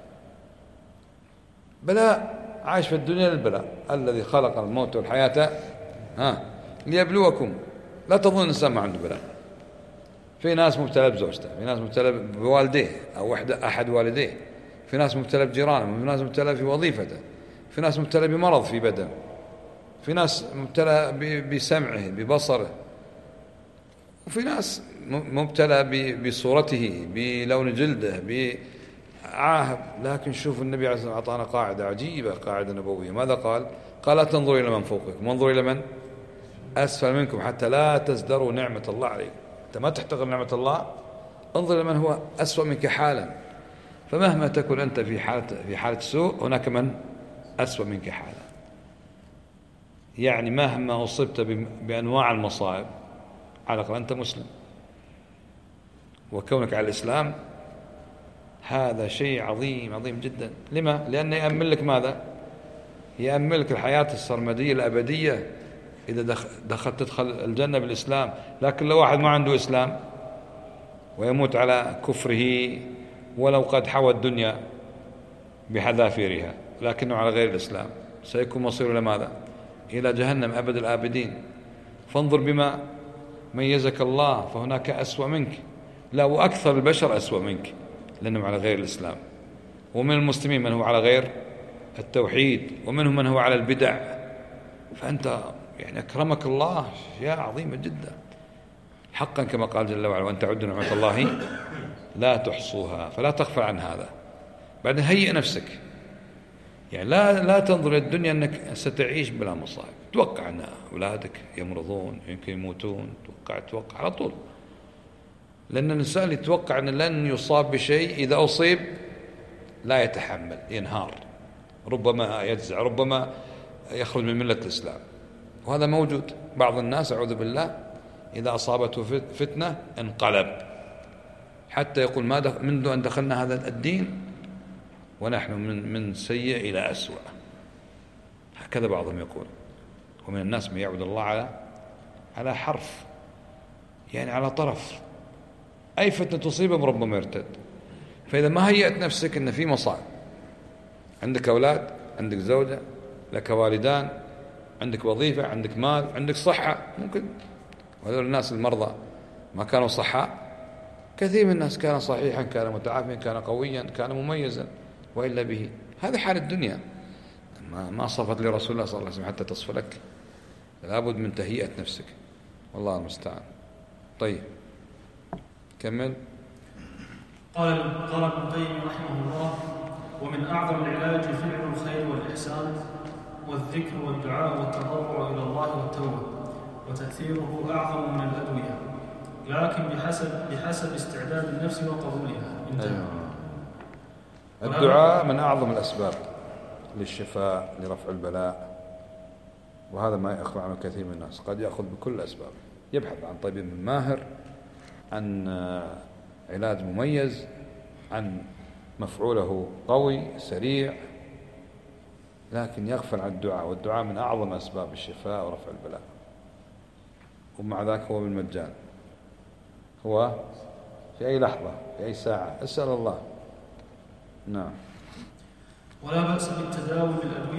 بلاء، عايش في الدنيا للبلاء. الذي خلق الموت والحياة ليبلوكم. لا تظن الإنسان ما عنده بلاء. في ناس مبتلى بزوجته، في ناس مبتلى بوالديه أو أحد والديه، في ناس مبتلى بجيرانه، في ناس مبتلى في وظيفته، في ناس مبتلى بمرض في بدنه، في ناس مبتلى بسمعه ببصره، وفي ناس مبتلى بصورته بلون جلده بعاهب. لكن شوف النبي عليه الصلاة والسلام أعطانا قاعدة عجيبة، قاعدة نبوية. ماذا قال؟ قال لا تنظروا إلى من فوقكم وانظروا إلى من أسفل منكم حتى لا تزدروا نعمة الله عليكم. أنت ما تحتقر نعمة الله، انظر إلى من هو أسوأ منك حالا. فمهما تكن أنت في حالة سوء هناك من أسوأ منك حالا. يعني مهما أصبت بأنواع المصائب على الأقل أنت مسلم، وكونك على الإسلام هذا شيء عظيم عظيم جدا. لما؟ لأنه يأمن لك ماذا؟ يأمن لك الحياة السرمدية الأبدية إذا تدخل الجنة بالإسلام. لكن لو واحد ما عنده إسلام ويموت على كفره ولو قد حوى الدنيا بحذافيرها لكنه على غير الإسلام سيكون مصيره إلى ماذا؟ إلى جهنم أبد الآبدين. فانظر بما ميزك الله، فهناك أسوأ منك، لا وأكثر البشر أسوأ منك لأنهم على غير الإسلام. ومن المسلمين من هو على غير التوحيد، ومنهم من هو على البدع. فأنت يعني أكرمك الله شيء عظيمة جدا حقا، كما قال جل وعلا وأن تعدوا نعمة الله لا تحصوها، فلا تغفل عن هذا. بعدين هيئ نفسك، يعني لا تنظر للدنيا أنك ستعيش بلا مصائب. توقع أن أولادك يمرضون، يمكن يموتون، توقع على طول، لأن الإنسان يتوقع أن لن يصاب بشيء، إذا أصيب لا يتحمل، ينهار، ربما يجزع، ربما يخرج من ملة الإسلام. وهذا موجود. بعض الناس أعوذ بالله إذا أصابته فتنة انقلب، حتى يقول منذ أن دخلنا هذا الدين ونحن من سيء إلى أسوأ. هكذا بعضهم يقول. ومن الناس من يعبد الله على حرف، يعني على طرف، أي فتنة تصيبهم ربما يرتد. فإذا ما هيأت نفسك أن في مصائب، عندك أولاد، عندك زوجة، لك والدان، عندك وظيفة، عندك مال، عندك صحة، ممكن. وهذول الناس المرضى ما كانوا صحاء، كثير من الناس كان صحيحا، كان متعافيا، كان قويا، كان مميزا، وإلا به. هذه حال الدنيا، ما صفت لرسول الله صلى الله عليه وسلم حتى تصف لك. لابد من تهيئة نفسك، والله المستعان. طيب كمل. قال ابن القيم رحمه الله: ومن أعظم العلاج فعل الخير والإحسان والذكر والدعاء والتضرع إلى الله والتوبة، وتأثيره أعظم من الأدوية، لكن بحسب استعداد النفس وقبولها. انتهى. الدعاء من أعظم الأسباب للشفاء، لرفع البلاء، وهذا ما يخفى عنه كثير من الناس. قد يأخذ بكل الأسباب، يبحث عن طبيب ماهر، عن علاج مميز، عن مفعوله قوي سريع، لكن يغفل عن الدعاء. والدعاء من أعظم أسباب الشفاء ورفع البلاء، ومع ذلك هو بالمجان، هو في أي لحظة، في أي ساعة، اسأل الله. نعم. ولا بأس بالتداوي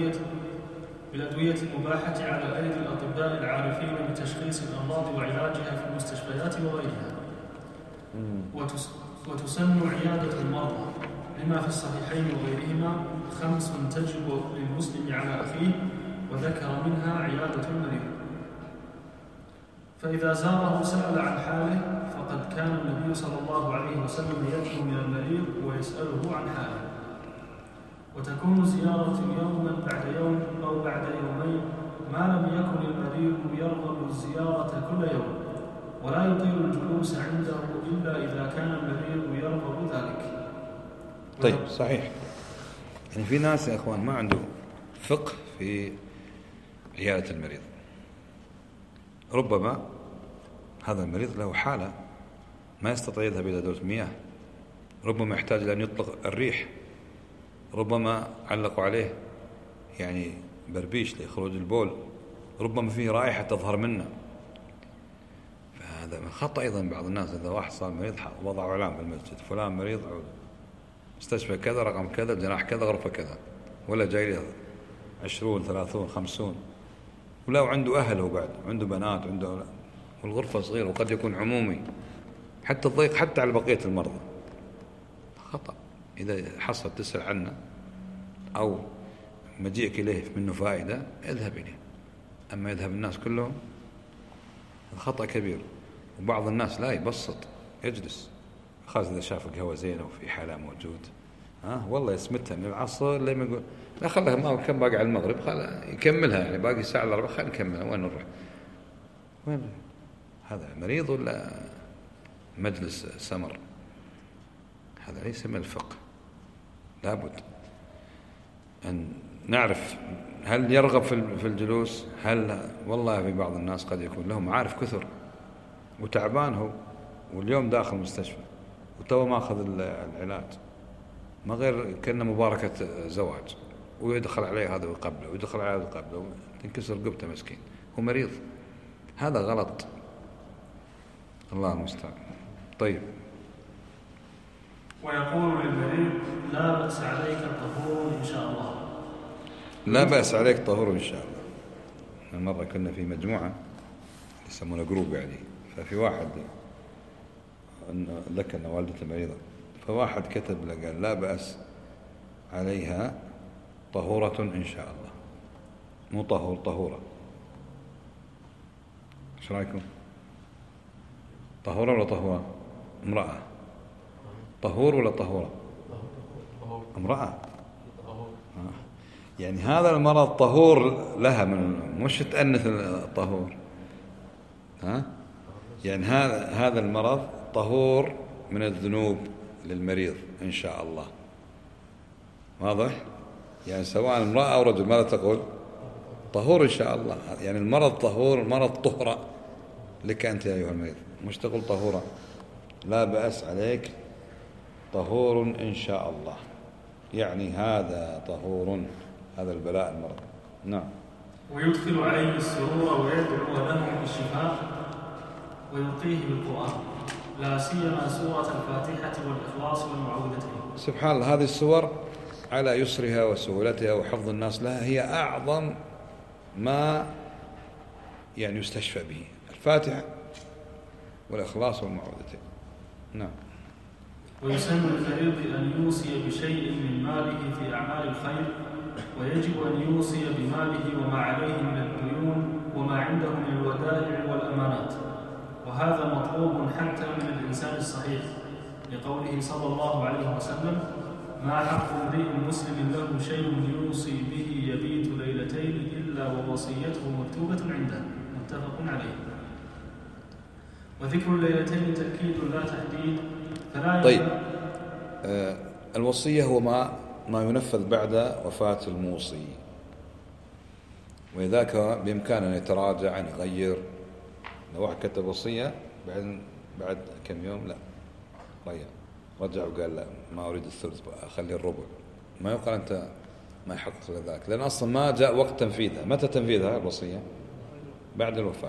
بالأدوية المباحة على أيدي الأطباء العارفين بتشخيص الأمراض وعلاجها في المستشفيات وغيرها. وتسن عيادة المرضى، لما في الصحيحين وغيرهما 5 تجب للمسلم على أخيه، وذكر منها عيادة المريض. فإذا زاره سأل عن حاله، فقد كان النبي صلى الله عليه وسلم يدعو من المريض ويسأله عن حاله. وتكون زيارة يوما بعد يوم أو بعد يومين، ما لم يكن المريض يرغب الزيارة كل يوم، ولا يطيل الجلوس عنده إلا إذا كان المريض يرغب ذلك. طيب صحيح. يعني في ناس يا أخوان ما عنده فقه في عيادة المريض. ربما هذا المريض له حالة ما يستطيع يذهب إلى دورة مياه، ربما يحتاج إلى أن يطلق الريح، ربما علقوا عليه يعني بربيش لخروج البول، ربما فيه رائحة تظهر منه. فهذا من خطأ أيضا بعض الناس. إذا واحد صار مريض وضعوا إعلان بالمسجد: فلان مريض، مستشفى كذا، رقم كذا، جناح كذا، غرفة كذا، ولا جاي له 20 30 50، ولو عنده أهله بعد، عنده بنات، عنده أولاد، والغرفة صغيرة، وقد يكون عمومي، حتى الضيق حتى على بقية المرضى. خطأ. إذا حصل تسأل عنه أو مجيئك إليه منه فائدة، اذهب إليه. أما يذهب الناس كلهم، خطأ كبير. وبعض الناس لا يبسط، يجلس، خاصة إذا شاف قهوة زينة وفي حالة موجود، والله يسمتها من العصر لما يقول لا خلها، ما كم باقي على المغرب، خلها يكملها، يعني باقي ساعة إلا ربع، خلينا نكملها. وين نروح؟ وين هذا؟ مريض ولا مجلس سمر؟ هذا ليس من الفقه. لابد أن نعرف هل يرغب في الجلوس، هل والله في بعض الناس قد يكون له معارف كثر وتعبان هو، واليوم داخل المستشفى وتو ماخذ العلاج، ما غير كأنه مباركة زواج، ويدخل عليه هذا ويقبله، ويدخل عليه هذا ويقبله، تنكسر رقبته مسكين، هو مريض. هذا غلط، الله المستعان. طيب. ويقول للمريض: لا بأس عليك طهور إن شاء الله. لا بأس عليك طهور إن شاء الله. مرة كنا في مجموعة يسمونه جروب يعني، ففي واحد ذكر أن والدته مريضة، فواحد كتب له قال: لا بأس عليها طهورة إن شاء الله، مو طهور، طهورة. ايش رايكم؟ طهورة ولا طهورة؟ امرأة طهور ولا طهورة؟ امرأة. يعني هذا المرض طهور لها، من مش تأنث الطهور. يعني هذا المرض طهور من الذنوب للمريض إن شاء الله. واضح؟ يعني سواء امرأة أو رجل، ماذا تقول؟ طهور إن شاء الله. يعني المرض طهور، مرض طهرة لك أنت يا أيها المريض، مش تقول طهورة. لا بأس عليك، طهور إن شاء الله. يعني هذا طهور، هذا البلاء المرض. نعم. ويدخل عليه السرور ويدعو له بالشفاء ويلقيه بالقرآن، لا سيما سورة الفاتحة والإخلاص والمعوذتين. سبحان الله، هذه السور على يسرها وسهولتها وحفظ الناس لها هي أعظم ما يعني يستشفى به، الفاتحة والإخلاص والمعوذتين. نعم. ويسن للمريض أن يوصي بشيء من ماله في أعمال الخير، ويجب أن يوصي بماله وما عليه من الديون وما عنده من الودائع والأمانات، وهذا مطلوب حتى من الإنسان الصحيح، لقوله صلى الله عليه وسلم: ما حق امرئ مسلم له شيء يوصي به يبيت ليلتين إلا ووصيته مكتوبة عنده، متفق عليه. وذكر الليلتين تأكيد لا تحديد، فلا طيب، الوصية هو ما ينفذ بعد وفاة الموصي، ولذلك بإمكانه أن يتراجع، أن يغير. لو واحد كتب وصية بعد كم يوم لا رجع وقال لا، ما أريد الثلث، أخلي الربع، ما يقال أنت ما يحقق لذلك، لأن أصلا ما جاء وقت تنفيذها. متى تنفيذها الوصية؟ بعد الوفاة.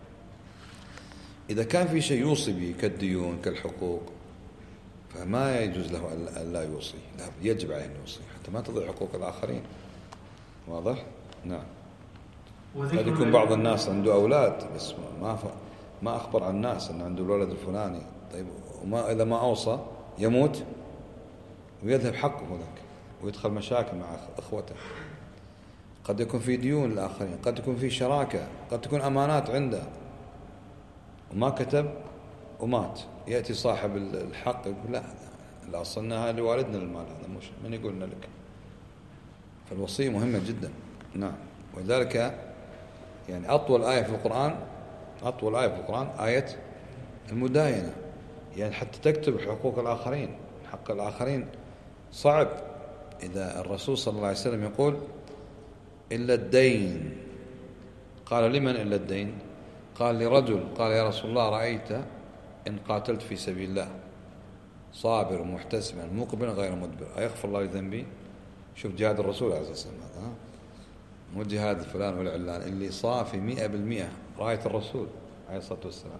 إذا كان في شيء يوصي به كالديون كالحقوق، فما يجوز له أن لا يوصي، لا يجب عليه أن يوصي حتى ما تضيع حقوق الآخرين. واضح؟ نعم. قد يكون بعض الناس عنده أولاد بس ما أخبر عن الناس أنه عنده الولد الفلاني. طيب، وما إذا ما أوصى يموت ويذهب حقه ذاك ويدخل مشاكل مع أخوته. قد يكون في ديون للآخرين، قد يكون في شراكة، قد تكون أمانات عنده وما كتب ومات. يأتي صاحب الحق يقول لا أصلنا لوالدنا المال، هذا مش من يقولنا لك. فالوصية مهمة جدا. نعم. ولذلك يعني أطول آية في القرآن آية المداينة، يعني حتى تكتب حقوق الآخرين، حق الآخرين صعب. إذا الرسول صلى الله عليه وسلم يقول إلا الدين، قال لمن إلا الدين؟ قال لرجل، قال يا رسول الله رأيت إن قاتلت في سبيل الله صابر محتسبا مقبلا غير مدبر أيغفر الله لذنبي؟ شوف جهاد الرسول عليه الصلاة والسلام، هذا مو جهاد فلان ولا علان، اللي صافي 100% راية الرسول عليه الصلاة والسلام.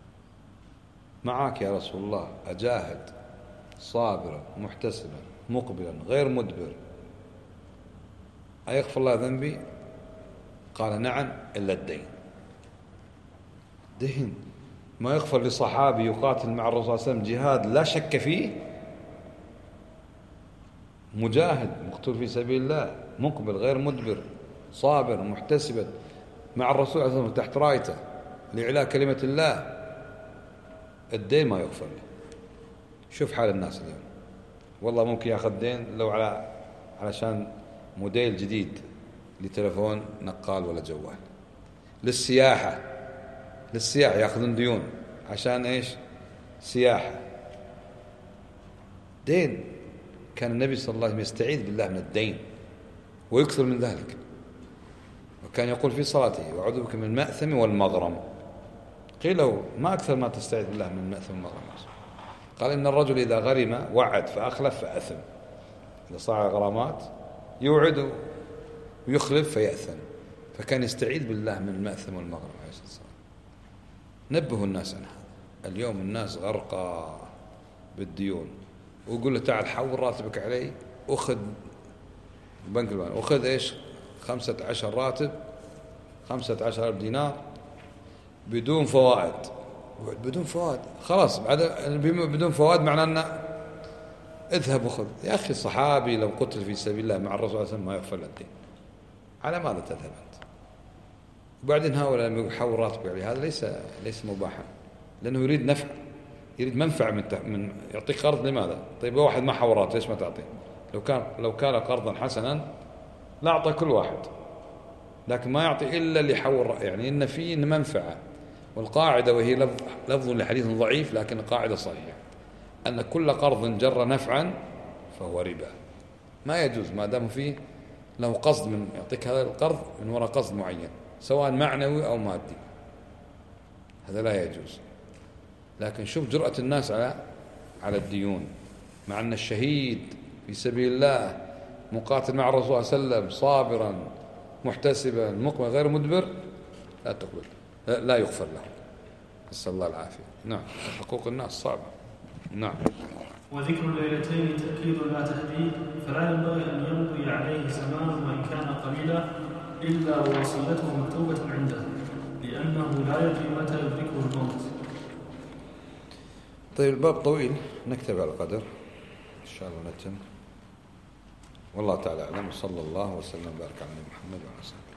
معك يا رسول الله أجاهد صابرا محتسبا مقبلا غير مدبر أيغفر الله ذنبي؟ قال نعم إلا الدين. دين ما يغفر لصحابي يقاتل مع الرسول صلى الله عليه وسلم جهاد لا شك فيه، مجاهد مقتول في سبيل الله مقبل غير مدبر صابر محتسبا مع الرسول عليه الصلاة والسلام تحت رايته لإعلاء كلمة الله، الدين ما يغفر له. شوف حال الناس اليوم، والله ممكن ياخذ دين لو علشان موديل جديد لتلفون نقال ولا جوال. للسياحة ياخذون ديون عشان ايش؟ سياحة. دين. كان النبي صلى الله عليه وسلم يستعيذ بالله من الدين ويكثر من ذلك، وكان يقول في صلاته وأعوذ بك من المأثم والمغرم. قيل له ما أكثر ما تستعيذ بالله من المأثم والمغرم؟ قال إن الرجل إذا غرم وعد فأخلف فأثم. إذا صار غرامات يوعد ويخلف فيأثم، فكان يستعيذ بالله من المأثم والمغرم عليه الصلاة والسلام. نبهوا الناس عنها. اليوم الناس غرقى بالديون، ويقول له تعال حول راتبك علي، أخذ بنك البنك، أخذ إيش 15 راتب 15,000 دينار بدون فوائد. بدون فوائد خلاص، بعد بدون فوائد معناه أن اذهب وخذ. يا أخي الصحابي لو قتل في سبيل الله مع الرسول صلى الله عليه وسلم ما يغفر له الدين، على ماذا تذهب أنت؟ وبعدين هؤلاء لما يحول راتبك عليه، هذا ليس مباحا، لأنه يريد نفع، يريد منفعة من يعطيك قرض لماذا؟ طيب واحد ما حورات ليش ما تعطيه؟ لو كان قرضا حسنا لا أعطى كل واحد، لكن ما يعطي إلا اللي حور، يعني إن فيه منفعة. والقاعدة وهي لفظ لحديث ضعيف لكن قاعدة صحيحة أن كل قرض جر نفعا فهو ربا، ما يجوز ما دام فيه له قصد من يعطيك هذا القرض من وراء قصد معين سواء معنوي أو مادي، هذا لا يجوز. لكن شوف جرأة الناس على الديون، مع أن الشهيد في سبيل الله مقاتل مع الرسول صلى الله عليه وسلم صابرا محتسبا مقبل غير مدبر لا تقبل، لا يغفر له، نسأل الله العافية. نعم، حقوق الناس صعبة. نعم. وذكر الليلتين تأكيد لا تهديد، فلا ينبغي أن يمضي عليه زمان وإن كان قليلا إلا ووصيته مكتوبة عنده، لأنه لا يدري متى يدركه الموت. طيب الباب طويل، نكتب على القدر إن شاء الله نتم. والله تعالى أعلم، صلى الله وسلم وبارك على محمد وعلى آله.